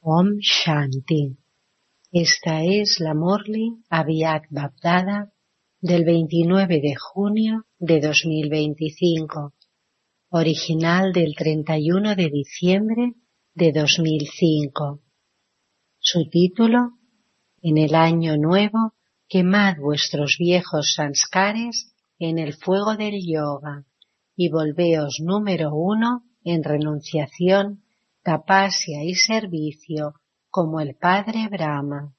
Om Shanti. Esta es la Murli Avyakt Bapdada del 29 de junio de 2025, original del 31 de diciembre de 2005. Su título: En el año nuevo, quemad vuestros viejos sanskares en el fuego del yoga y volveos número 1 en renunciación, tapasya y servicio como el Padre Brahma.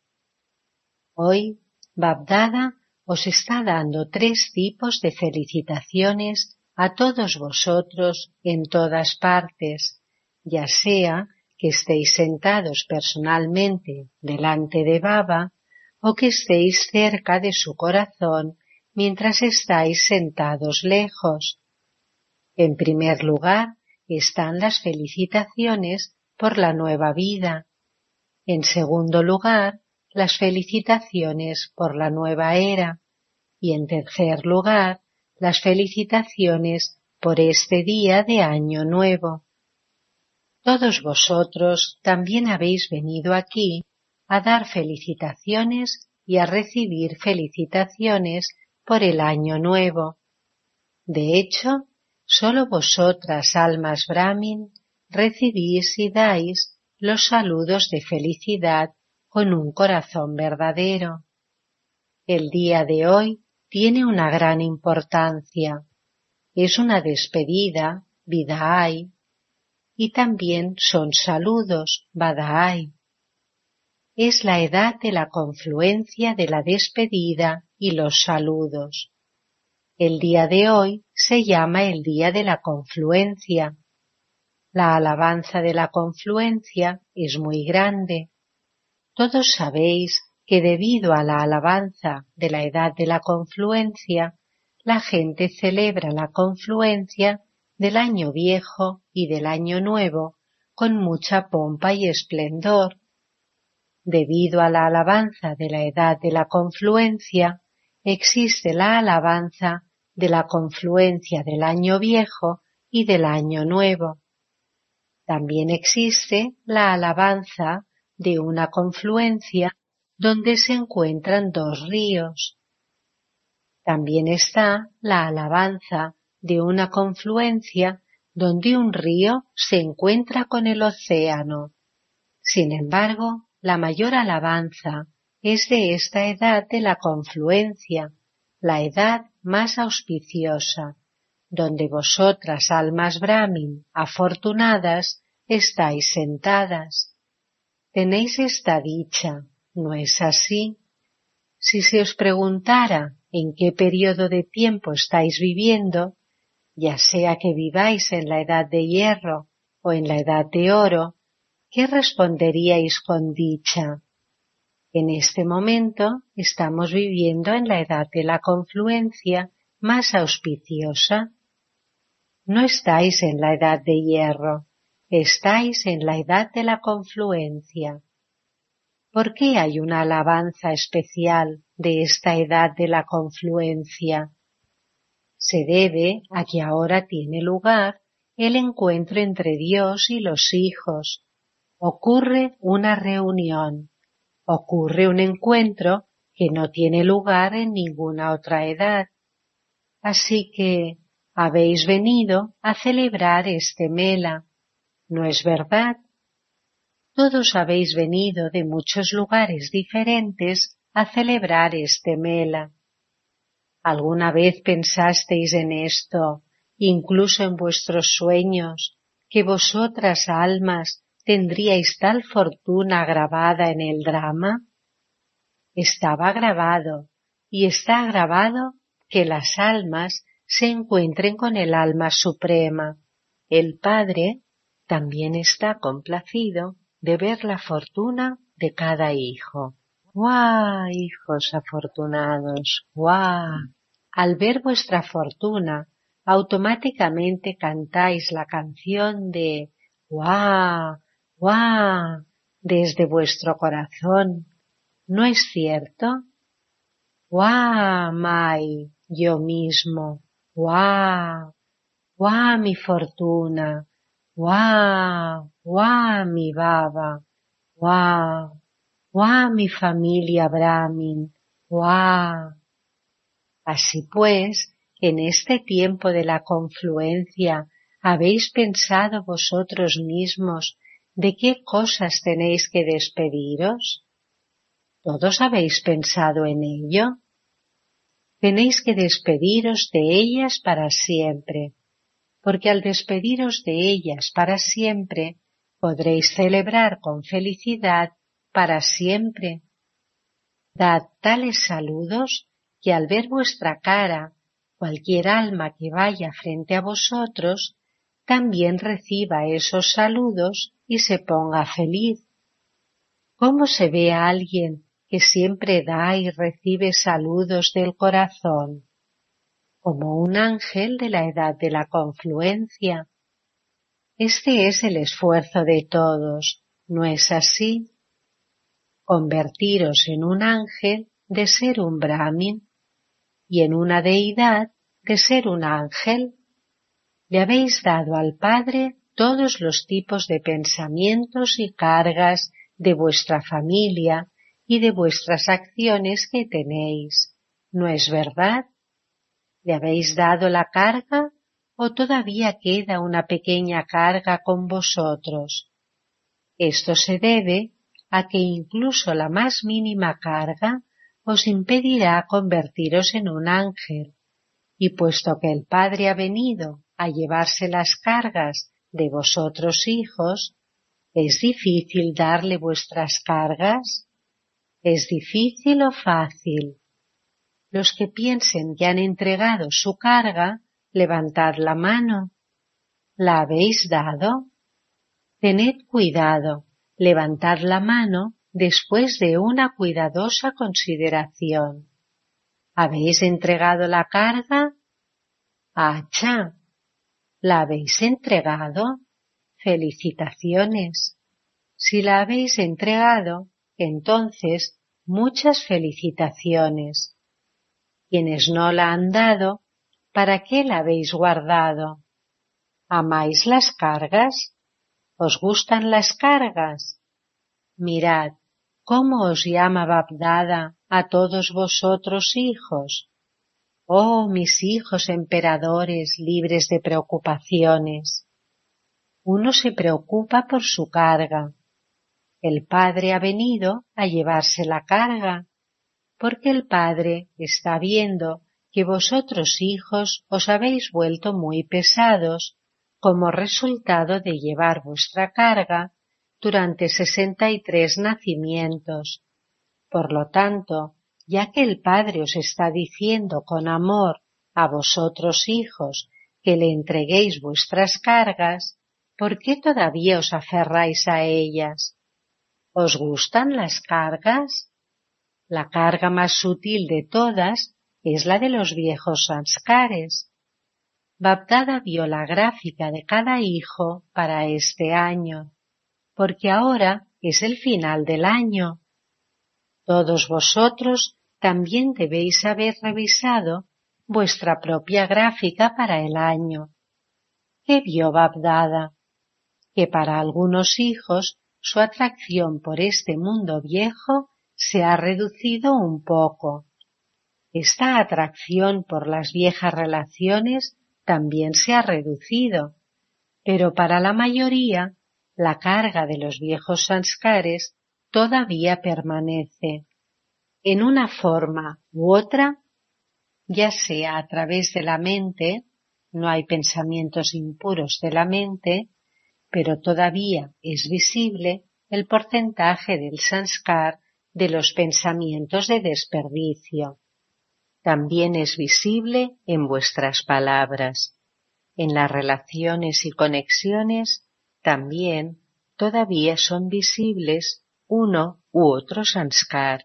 Hoy, Bapdada os está dando 3 tipos de felicitaciones a todos vosotros en todas partes, ya sea que estéis sentados personalmente delante de Baba o que estéis cerca de su corazón mientras estáis sentados lejos. En primer lugar, están las felicitaciones por la nueva vida. En segundo lugar, las felicitaciones por la nueva era. Y en tercer lugar, las felicitaciones por este día de Año Nuevo. Todos vosotros también habéis venido aquí a dar felicitaciones y a recibir felicitaciones por el Año Nuevo. De hecho, solo vosotras, almas Brahmin, recibís y dais los saludos de felicidad con un corazón verdadero. El día de hoy tiene una gran importancia. Es una despedida, Vidai, y también son saludos, Vadai. Es la edad de la confluencia de la despedida y los saludos. El día de hoy se llama el día de la confluencia. La alabanza de la confluencia es muy grande. Todos sabéis que debido a la alabanza de la edad de la confluencia, la gente celebra la confluencia del año viejo y del año nuevo con mucha pompa y esplendor. Debido a la alabanza de la edad de la confluencia, existe la alabanza de la confluencia del año viejo y del año nuevo. También existe la alabanza de una confluencia donde se encuentran 2 ríos. También está la alabanza de una confluencia donde un río se encuentra con el océano. Sin embargo, la mayor alabanza es de esta edad de la confluencia, la edad más auspiciosa, donde vosotras, almas Brahmin, afortunadas, estáis sentadas. Tenéis esta dicha, ¿no es así? Si se os preguntara en qué periodo de tiempo estáis viviendo, ya sea que viváis en la edad de hierro o en la edad de oro, ¿qué responderíais con dicha? En este momento estamos viviendo en la edad de la confluencia más auspiciosa. No estáis en la edad de hierro, estáis en la edad de la confluencia. ¿Por qué hay una alabanza especial de esta edad de la confluencia? Se debe a que ahora tiene lugar el encuentro entre Dios y los hijos. Ocurre una reunión, ocurre un encuentro que no tiene lugar en ninguna otra edad. Así que habéis venido a celebrar este Mela, ¿no es verdad? Todos habéis venido de muchos lugares diferentes a celebrar este Mela. ¿Alguna vez pensasteis en esto, incluso en vuestros sueños, que vosotras, almas, tendríais tal fortuna grabada en el drama? Estaba grabado, y está grabado que las almas se encuentren con el alma suprema. El Padre también está complacido de ver la fortuna de cada hijo. ¡Guau, hijos afortunados! ¡Guau! Al ver vuestra fortuna, automáticamente cantáis la canción de ¡Guau! ¡Guau! Desde vuestro corazón. ¿No es cierto? ¡Guau, Mai! Yo mismo. ¡Guau! ¡Guau, mi fortuna! ¡Guau! ¡Guau, mi Baba! ¡Guau! ¡Guau, mi familia Brahmin! ¡Guau! Así pues, en este tiempo de la confluencia, ¿habéis pensado vosotros mismos de qué cosas tenéis que despediros? ¿Todos habéis pensado en ello? Tenéis que despediros de ellas para siempre, porque al despediros de ellas para siempre, podréis celebrar con felicidad para siempre. Dad tales saludos que al ver vuestra cara, cualquier alma que vaya frente a vosotros, también reciba esos saludos y se ponga feliz. ¿Cómo se ve a alguien que siempre da y recibe saludos del corazón? Como un ángel de la edad de la confluencia. Este es el esfuerzo de todos, ¿no es así? Convertiros en un ángel de ser un brahmin y en una deidad de ser un ángel. Le habéis dado al Padre todos los tipos de pensamientos y cargas de vuestra familia y de vuestras acciones que tenéis, ¿no es verdad? ¿Le habéis dado la carga o todavía queda una pequeña carga con vosotros? Esto se debe a que incluso la más mínima carga os impedirá convertiros en un ángel, y puesto que el Padre ha venido a llevarse las cargas de vosotros hijos, ¿es difícil darle vuestras cargas? ¿Es difícil o fácil? Los que piensen que han entregado su carga, levantad la mano. ¿La habéis dado? Tened cuidado, levantad la mano después de una cuidadosa consideración. ¿Habéis entregado la carga? ¡Achá! ¿La habéis entregado? ¡Felicitaciones! Si la habéis entregado, entonces muchas felicitaciones. Quienes no la han dado, ¿para qué la habéis guardado? ¿Amáis las cargas? ¿Os gustan las cargas? Mirad, ¿cómo os llama Bapdada a todos vosotros hijos? Oh, mis hijos emperadores libres de preocupaciones. Uno se preocupa por su carga. El Padre ha venido a llevarse la carga, porque el Padre está viendo que vosotros hijos os habéis vuelto muy pesados como resultado de llevar vuestra carga durante 63 nacimientos. Por lo tanto, ya que el Padre os está diciendo con amor a vosotros hijos que le entreguéis vuestras cargas, ¿por qué todavía os aferráis a ellas? ¿Os gustan las cargas? La carga más sutil de todas es la de los viejos sanskares. Bapdada vio la gráfica de cada hijo para este año, porque ahora es el final del año. Todos vosotros también debéis haber revisado vuestra propia gráfica para el año. ¿Qué vio Bapdada? Que para algunos hijos su atracción por este mundo viejo se ha reducido un poco. Esta atracción por las viejas relaciones también se ha reducido, pero para la mayoría la carga de los viejos sanskares todavía permanece. En una forma u otra, ya sea a través de la mente, no hay pensamientos impuros de la mente, pero todavía es visible el porcentaje del sanskar de los pensamientos de desperdicio. También es visible en vuestras palabras. En las relaciones y conexiones también todavía son visibles uno u otro sanskar.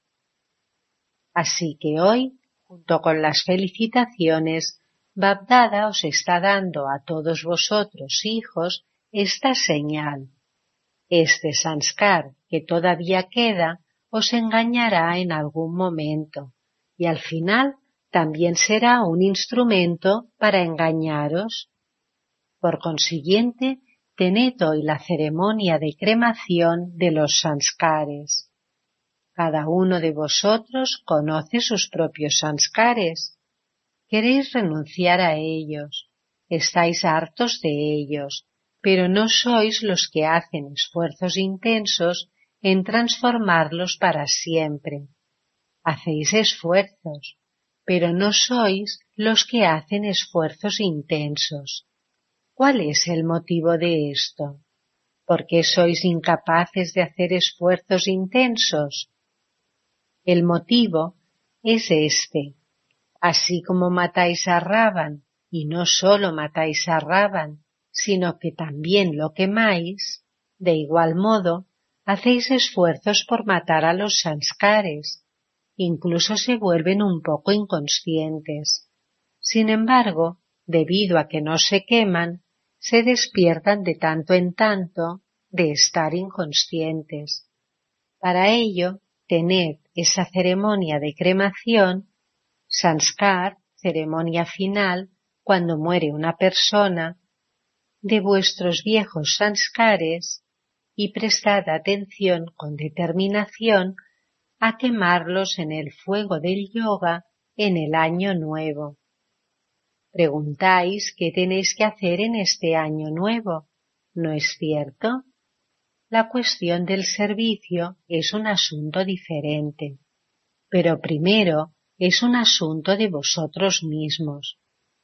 Así que hoy, junto con las felicitaciones, Bapdada os está dando a todos vosotros, hijos, esta señal. Este sanskar que todavía queda os engañará en algún momento y al final también será un instrumento para engañaros. Por consiguiente, tened hoy la ceremonia de cremación de los sanskares. Cada uno de vosotros conoce sus propios sanskares. Queréis renunciar a ellos, estáis hartos de ellos, pero no sois los que hacen esfuerzos intensos en transformarlos para siempre. Hacéis esfuerzos, pero no sois los que hacen esfuerzos intensos. ¿Cuál es el motivo de esto? ¿Por qué sois incapaces de hacer esfuerzos intensos? El motivo es este. Así como matáis a Ravan, y no solo matáis a Ravan, sino que también lo quemáis, de igual modo, hacéis esfuerzos por matar a los sanskares. Incluso se vuelven un poco inconscientes. Sin embargo, debido a que no se queman, se despiertan de tanto en tanto de estar inconscientes. Para ello, tened esa ceremonia de cremación, sanskar, ceremonia final, cuando muere una persona, de vuestros viejos sanskares, y prestad atención con determinación a quemarlos en el fuego del yoga en el año nuevo. Preguntáis qué tenéis que hacer en este año nuevo, ¿no es cierto? La cuestión del servicio es un asunto diferente, pero primero es un asunto de vosotros mismos.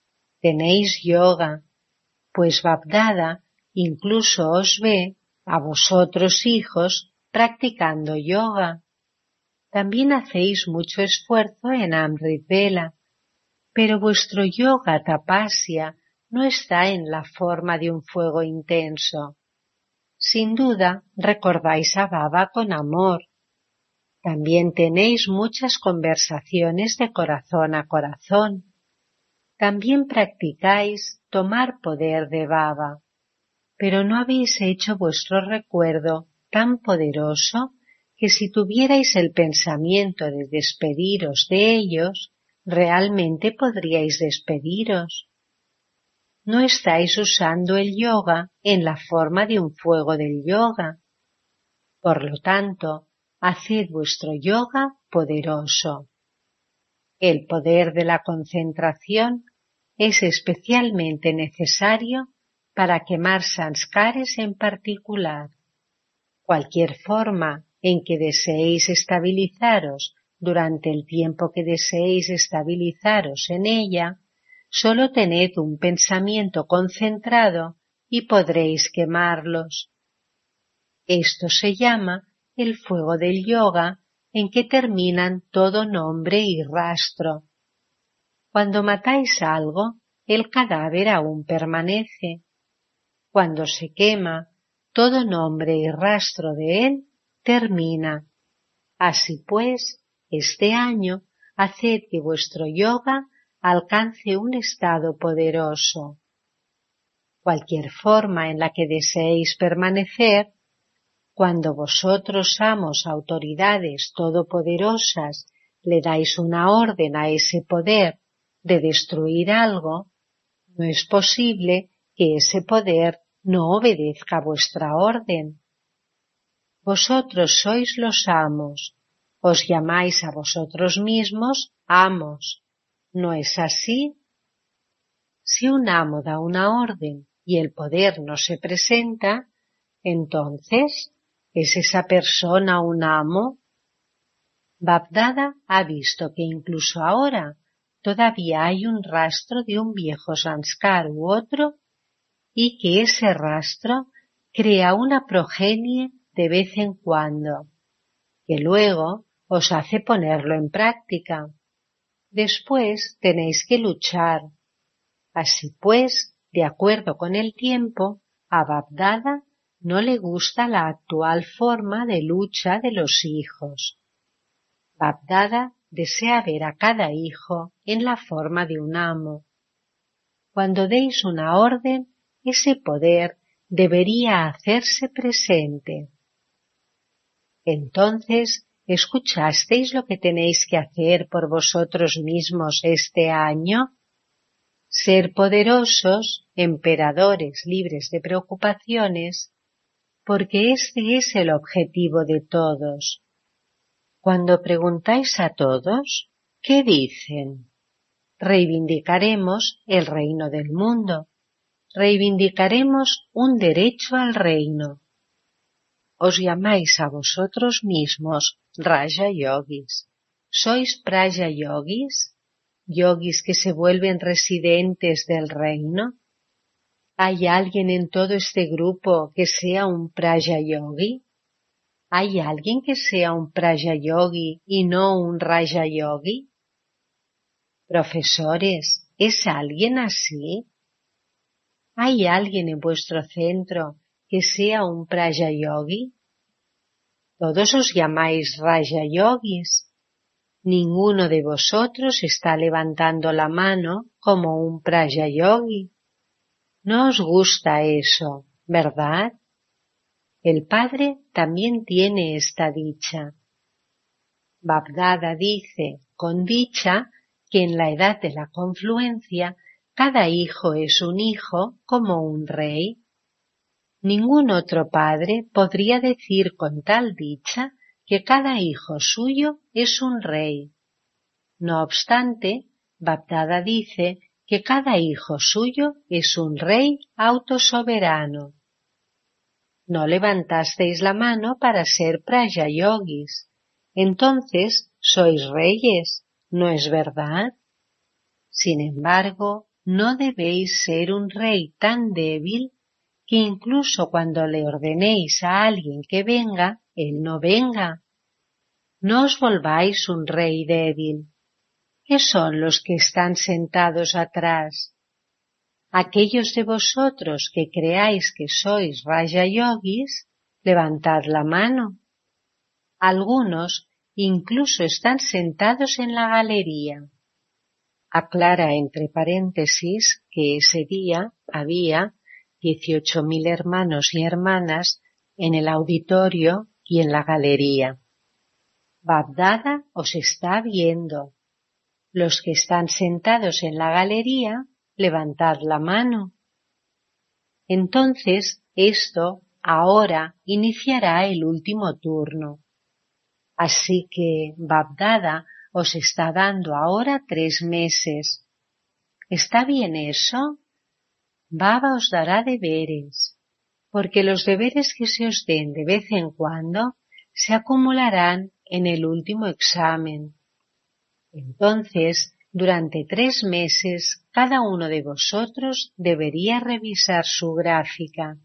Tenéis yoga, pues Bapdada incluso os ve, a vosotros hijos, practicando yoga. También hacéis mucho esfuerzo en Amrit Vela, pero vuestro yoga tapasya no está en la forma de un fuego intenso. Sin duda, recordáis a Baba con amor. También tenéis muchas conversaciones de corazón a corazón. También practicáis tomar poder de Baba, pero no habéis hecho vuestro recuerdo tan poderoso que si tuvierais el pensamiento de despediros de ellos, realmente podríais despediros. No estáis usando el yoga en la forma de un fuego del yoga. Por lo tanto, haced vuestro yoga poderoso. El poder de la concentración es especialmente necesario para quemar sanskares en particular. Cualquier forma en que deseéis estabilizaros durante el tiempo que deseéis estabilizaros en ella, solo tened un pensamiento concentrado y podréis quemarlos. Esto se llama el fuego del yoga, en que terminan todo nombre y rastro. Cuando matáis algo, el cadáver aún permanece. Cuando se quema, todo nombre y rastro de él termina. Así pues, este año, haced que vuestro yoga alcance un estado poderoso. Cualquier forma en la que deseéis permanecer, cuando vosotros, amos autoridades todopoderosas, le dais una orden a ese poder de destruir algo, no es posible que ese poder no obedezca vuestra orden. Vosotros sois los amos, os llamáis a vosotros mismos amos, ¿no es así? Si un amo da una orden y el poder no se presenta, entonces, ¿es esa persona un amo? Bapdada ha visto que incluso ahora todavía hay un rastro de un viejo sanskar u otro y que ese rastro crea una progenie de vez en cuando, que luego os hace ponerlo en práctica. Después tenéis que luchar. Así pues, de acuerdo con el tiempo, a Bapdada no le gusta la actual forma de lucha de los hijos. Bapdada desea ver a cada hijo en la forma de un amo. Cuando deis una orden, ese poder debería hacerse presente. Entonces, ¿escuchasteis lo que tenéis que hacer por vosotros mismos este año? ser poderosos, emperadores libres de preocupaciones, porque este es el objetivo de todos. Cuando preguntáis a todos, ¿qué dicen? Reivindicaremos el reino del mundo. Reivindicaremos un derecho al reino. Os llamáis a vosotros mismos Raja Yogis. ¿Sois Praya Yogis? ¿Yogis que se vuelven residentes del reino? ¿Hay alguien en todo este grupo que sea un Praya Yogi? ¿Hay alguien que sea un Praya Yogi y no un Raja Yogi? Profesores, ¿es alguien así? ¿Hay alguien en vuestro centro que sea un Praya Yogi? Todos os llamáis Raja Yogis. Ninguno de vosotros está levantando la mano como un Praya Yogi. No os gusta eso, ¿verdad? El Padre también tiene esta dicha. Bab-Dada dice, con dicha, que en la edad de la confluencia cada hijo es un hijo como un rey. Ningún otro padre podría decir con tal dicha que cada hijo suyo es un rey. No obstante, Bab-Dada dice que cada hijo suyo es un rey autosoberano. No levantasteis la mano para ser Praya Yogis. Entonces sois reyes, ¿no es verdad? Sin embargo, no debéis ser un rey tan débil que incluso cuando le ordenéis a alguien que venga, él no venga. No os volváis un rey débil. ¿Qué son los que están sentados atrás? Aquellos de vosotros que creáis que sois Raja Yogis, levantad la mano. Algunos incluso están sentados en la galería. Aclara entre paréntesis que ese día había 18.000 hermanos y hermanas en el auditorio y en la galería. Bab-Dada os está viendo. Los que están sentados en la galería, levantad la mano. Entonces, esto ahora iniciará el último turno. Así que Bab-Dada os está dando ahora 3 meses. ¿Está bien eso? Baba os dará deberes, porque los deberes que se os den de vez en cuando se acumularán en el último examen. Entonces, durante 3 meses, cada uno de vosotros debería revisar su gráfica.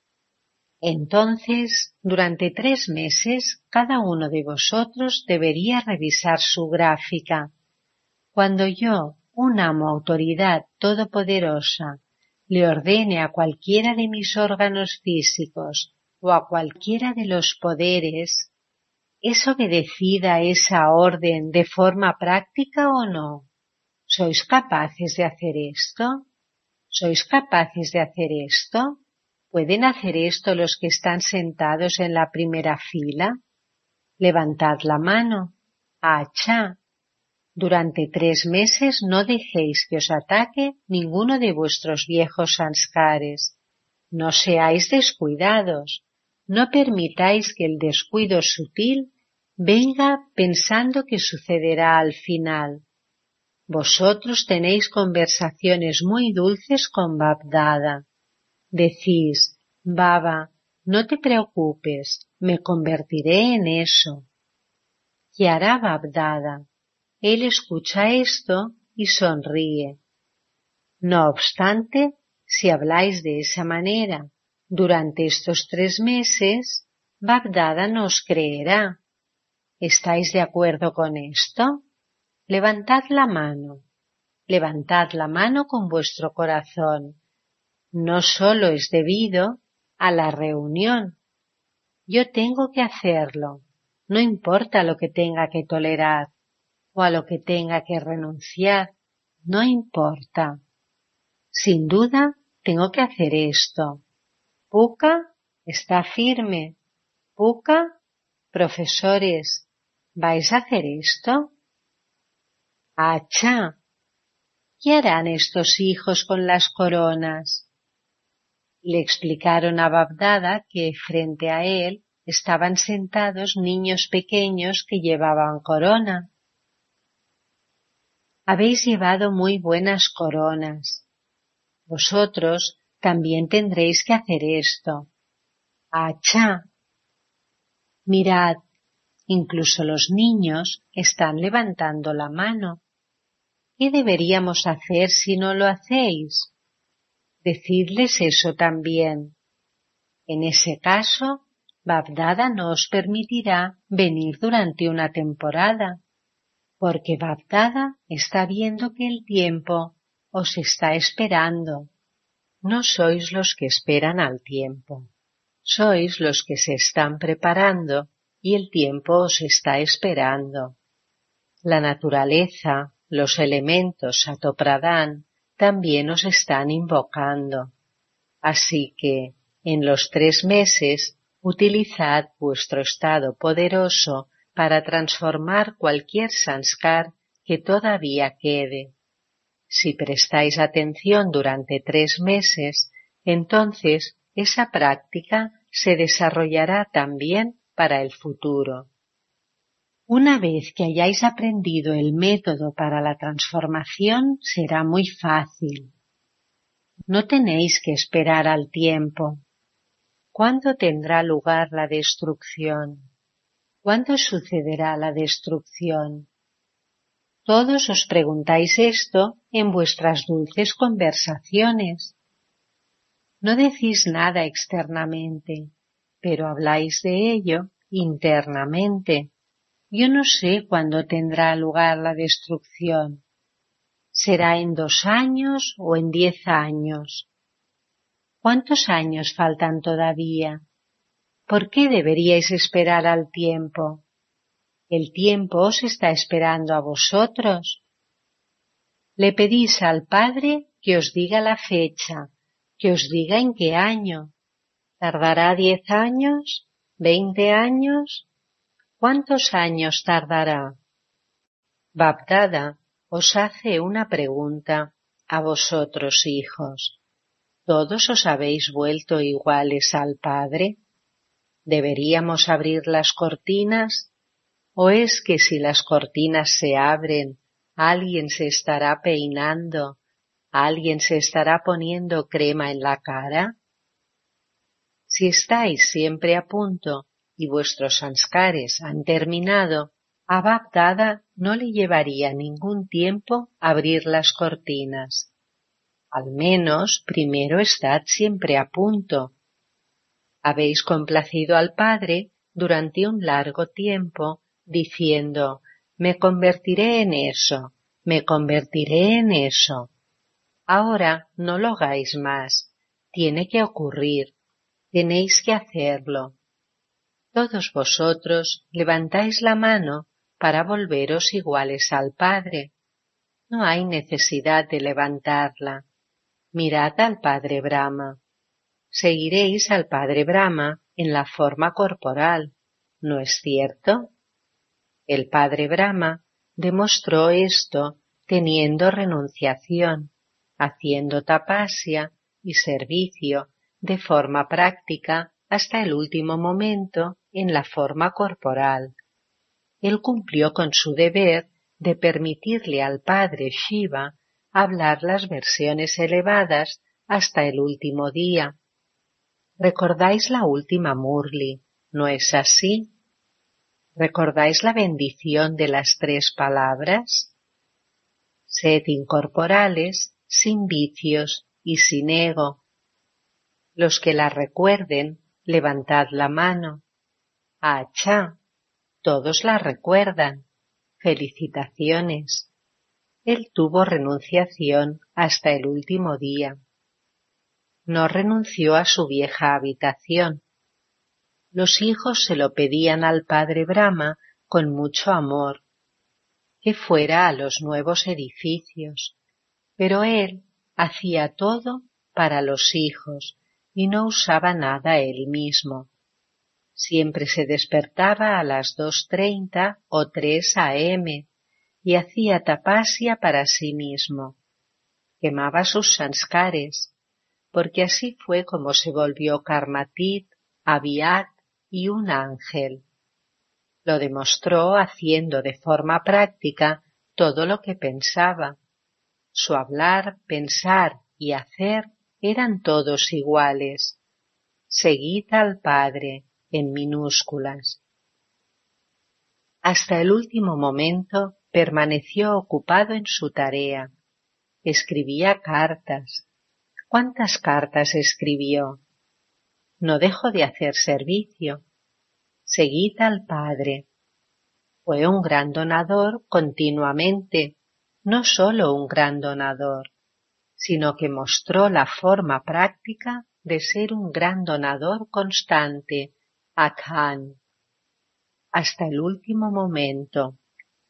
Entonces, durante 3 meses, cada uno de vosotros debería revisar su gráfica. Cuando yo, un amo autoridad todopoderosa, le ordene a cualquiera de mis órganos físicos o a cualquiera de los poderes, ¿es obedecida esa orden de forma práctica o no? ¿Sois capaces de hacer esto? ¿Sois capaces de hacer esto? ¿Pueden hacer esto los que están sentados en la primera fila? Levantad la mano. ¡Achá! Durante 3 meses no dejéis que os ataque ninguno de vuestros viejos sanskares. No seáis descuidados. No permitáis que el descuido sutil venga pensando que sucederá al final. Vosotros tenéis conversaciones muy dulces con Bab-Dada. Decís, Baba, no te preocupes, me convertiré en eso. ¿Qué hará Bab-Dada? Él escucha esto y sonríe. No obstante, si habláis de esa manera durante estos 3 meses, Bab-Dada no os creerá. ¿Estáis de acuerdo con esto? Levantad la mano. Levantad la mano con vuestro corazón. No solo es debido a la reunión. Yo tengo que hacerlo, no importa lo que tenga que tolerar o a lo que tenga que renunciar, no importa. Sin duda, tengo que hacer esto. Puka está firme. Puka, profesores, ¿vais a hacer esto? ¡Achá! ¿Qué harán estos hijos con las coronas? Le explicaron a Babdada que frente a él estaban sentados niños pequeños que llevaban corona. Habéis llevado muy buenas coronas. Vosotros también tendréis que hacer esto. ¡Achá! Mirad, incluso los niños están levantando la mano. ¿Qué deberíamos hacer si no lo hacéis? Decidles eso también. En ese caso, Babdada no os permitirá venir durante una temporada, porque Babdada está viendo que el tiempo os está esperando. No sois los que esperan al tiempo, sois los que se están preparando y el tiempo os está esperando. La naturaleza, los elementos Satopradán también os están invocando. Así que, en los 3 meses, utilizad vuestro estado poderoso para transformar cualquier sanskar que todavía quede. Si prestáis atención durante 3 meses, entonces esa práctica se desarrollará también para el futuro. Una vez que hayáis aprendido el método para la transformación, será muy fácil. No tenéis que esperar al tiempo. ¿Cuándo tendrá lugar la destrucción? ¿Cuándo sucederá la destrucción? Todos os preguntáis esto en vuestras dulces conversaciones. No decís nada externamente, pero habláis de ello internamente. Yo no sé cuándo tendrá lugar la destrucción. ¿Será en 2 años o en 10 años? ¿Cuántos años faltan todavía? ¿Por qué deberíais esperar al tiempo? ¿El tiempo os está esperando a vosotros? Le pedís al Padre que os diga la fecha, que os diga en qué año. ¿Tardará 10 años? ¿20 años? ¿Cuántos años tardará? Babdada os hace una pregunta a vosotros, hijos. ¿Todos os habéis vuelto iguales al Padre? ¿Deberíamos abrir las cortinas? ¿O es que si las cortinas se abren, alguien se estará peinando, alguien se estará poniendo crema en la cara? Si estáis siempre a punto y vuestros sanskares han terminado, a Babdada no le llevaría ningún tiempo abrir las cortinas. Al menos primero estad siempre a punto. Habéis complacido al Padre durante un largo tiempo, diciendo, me convertiré en eso, me convertiré en eso. Ahora no lo hagáis más, tiene que ocurrir, tenéis que hacerlo. Todos vosotros levantáis la mano para volveros iguales al Padre. No hay necesidad de levantarla. Mirad al Padre Brahma. Seguiréis al Padre Brahma en la forma corporal, ¿no es cierto? El Padre Brahma demostró esto teniendo renunciación, haciendo tapasya y servicio de forma práctica hasta el último momento en la forma corporal. Él cumplió con su deber de permitirle al Padre Shiva hablar las versiones elevadas hasta el último día. ¿Recordáis la última Murli, no es así? ¿Recordáis la bendición de las 3 palabras? Sed incorporales, sin vicios y sin ego. Los que la recuerden, levantad la mano. ¡Achá! Todos la recuerdan. Felicitaciones. Él tuvo renunciación hasta el último día. No renunció a su vieja habitación. Los hijos se lo pedían al Padre Brahma con mucho amor, que fuera a los nuevos edificios, pero él hacía todo para los hijos y no usaba nada él mismo. Siempre se despertaba a las 2:30 o 3 a.m. y hacía tapasya para sí mismo, quemaba sus sanskares, porque así fue como se volvió Karmatit, Aviat y un ángel. Lo demostró haciendo de forma práctica todo lo que pensaba. Su hablar, pensar y hacer eran todos iguales. Seguid al Padre, en minúsculas. Hasta el último momento permaneció ocupado en su tarea. Escribía cartas. ¿Cuántas cartas escribió? No dejó de hacer servicio. Seguid al Padre. Fue un gran donador continuamente, no solo un gran donador, sino que mostró la forma práctica de ser un gran donador constante, Akhan, hasta el último momento.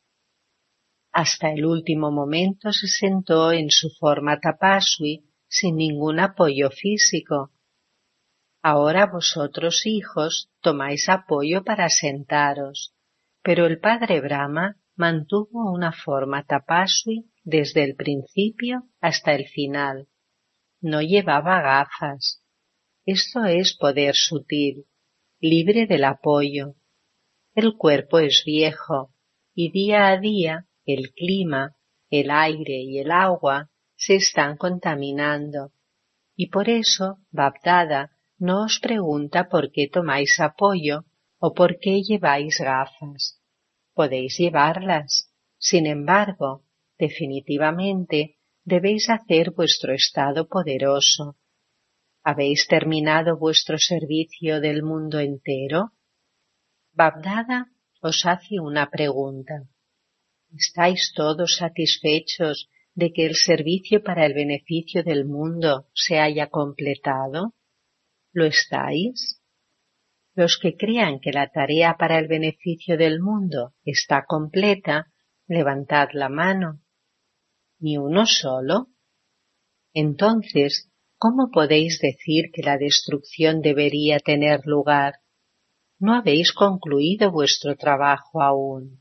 Hasta el último momento se sentó en su forma tapaswi sin ningún apoyo físico. Ahora vosotros, hijos, tomáis apoyo para sentaros, pero el padre Brahma mantuvo una forma tapaswi desde el principio hasta el final. No llevaba gafas. Esto es poder sutil, libre del apoyo. El cuerpo es viejo y día a día el clima, el aire y el agua se están contaminando, y por eso Bapdada no os pregunta por qué tomáis apoyo o por qué lleváis gafas. Podéis llevarlas. Sin embargo, definitivamente debéis hacer vuestro estado poderoso. ¿Habéis terminado vuestro servicio del mundo entero? Bapdada os hace una pregunta. ¿Estáis todos satisfechos de que el servicio para el beneficio del mundo se haya completado? ¿Lo estáis? Los que crean que la tarea para el beneficio del mundo está completa, levantad la mano. ¿Ni uno solo? Entonces, ¿cómo podéis decir que la destrucción debería tener lugar? No habéis concluido vuestro trabajo aún.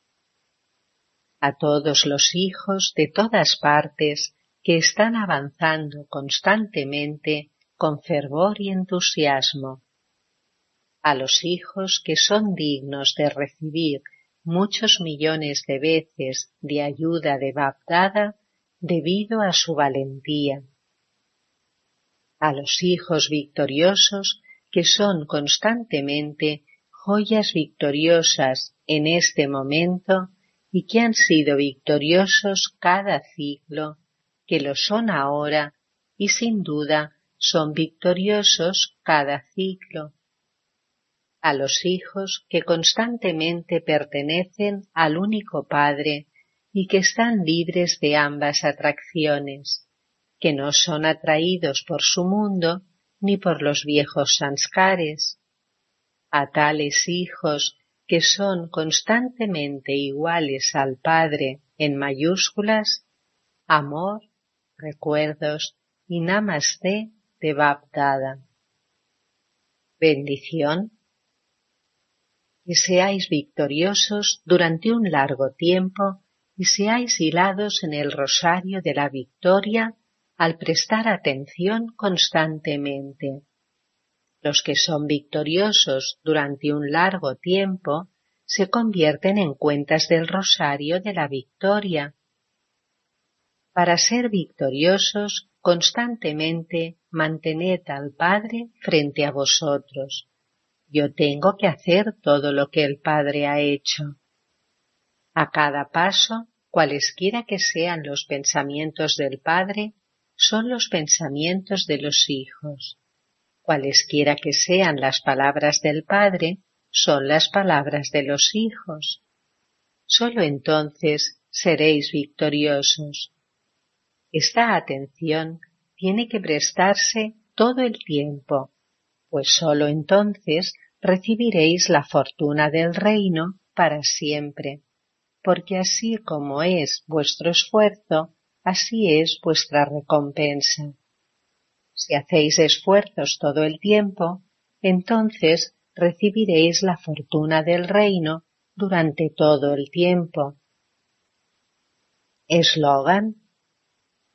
A todos los hijos de todas partes que están avanzando constantemente con fervor y entusiasmo. A los hijos que son dignos de recibir muchos millones de veces de ayuda de Bapdada debido a su valentía. A los hijos victoriosos que son constantemente joyas victoriosas en este momento y que han sido victoriosos cada ciclo, que lo son ahora y sin duda son victoriosos cada ciclo. A los hijos que constantemente pertenecen al único Padre y que están libres de ambas atracciones, que no son atraídos por su mundo ni por los viejos sanskares. A tales hijos que son constantemente iguales al Padre en mayúsculas, amor, recuerdos y namaste de Bapdada. Bendición. Que seáis victoriosos durante un largo tiempo y seáis hilados en el rosario de la victoria al prestar atención constantemente. Los que son victoriosos durante un largo tiempo se convierten en cuentas del rosario de la victoria. Para ser victoriosos, constantemente mantened al Padre frente a vosotros. Yo tengo que hacer todo lo que el Padre ha hecho. A cada paso, cualesquiera que sean los pensamientos del Padre, son los pensamientos de los hijos. Cualesquiera que sean las palabras del Padre, son las palabras de los hijos. Sólo entonces seréis victoriosos. Esta atención tiene que prestarse todo el tiempo, pues sólo entonces recibiréis la fortuna del reino para siempre, porque así como es vuestro esfuerzo, así es vuestra recompensa. Si hacéis esfuerzos todo el tiempo, entonces recibiréis la fortuna del reino durante todo el tiempo. Eslogan: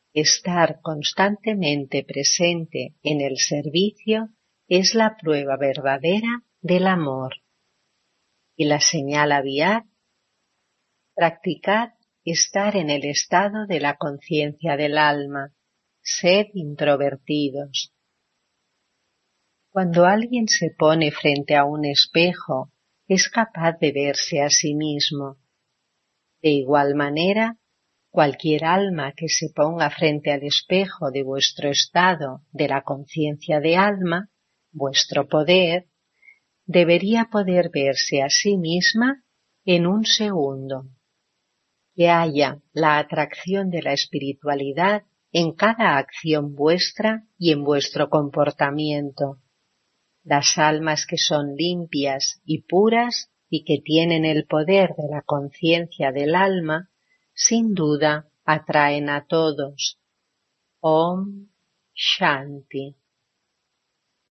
Estar constantemente presente en el servicio es la prueba verdadera del amor. Y la señal Aviat: practicad estar en el estado de la conciencia del alma. Sed introvertidos. Cuando alguien se pone frente a un espejo, es capaz de verse a sí mismo. De igual manera, cualquier alma que se ponga frente al espejo de vuestro estado de la conciencia de alma, vuestro poder, debería poder verse a sí misma en un segundo. Que haya la atracción de la espiritualidad en cada acción vuestra y en vuestro comportamiento. Las almas que son limpias y puras y que tienen el poder de la conciencia del alma, sin duda atraen a todos. Om Shanti.